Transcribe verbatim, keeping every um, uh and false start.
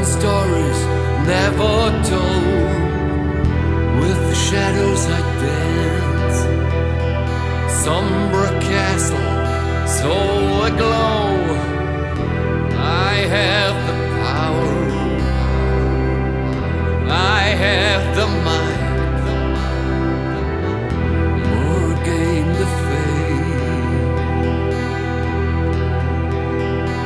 forgotten stories never told. With the shadows I dance, sombre castle so aglow.